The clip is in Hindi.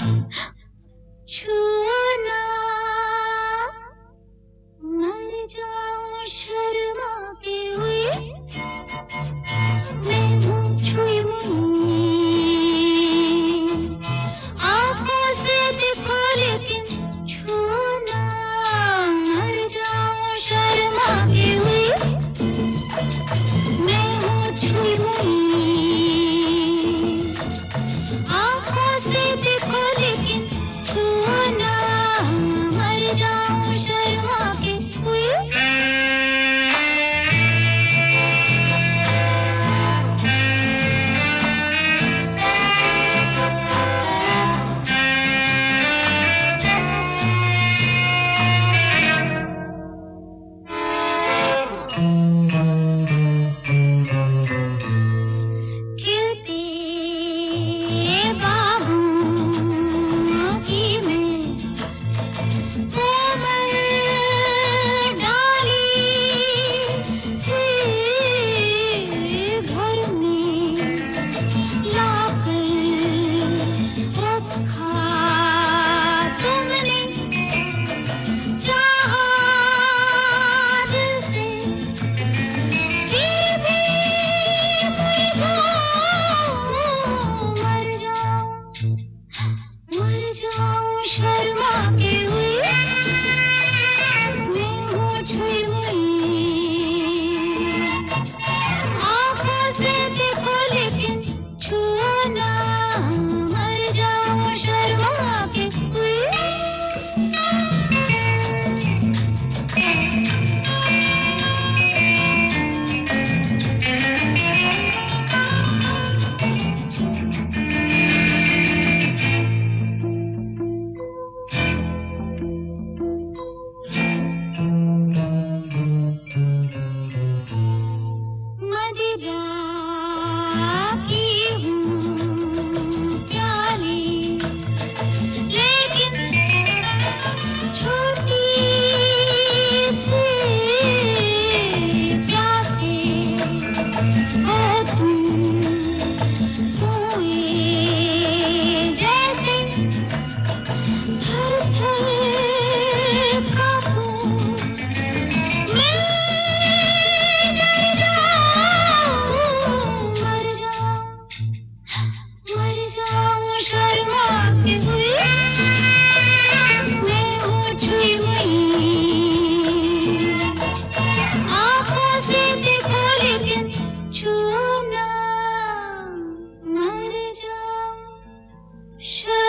छूना मर जाऊं शर्मा के हुए मैं हूँ छुई आँखों से देखो लेकिन छूना मर जाऊं शर्मा के हुए मैं हूँ छुई आँखों से देखो लेकिन छूना मर जाऊं शर्मा के हुए शर्मा के हुए मैं हूँ छुई आँखों से देखो लेकिन छूना मर जाऊं शर्मा के हुए शर्मा के हुए मैं हूँ छुई आँखों से देखो लेकिन छूना मर जाऊं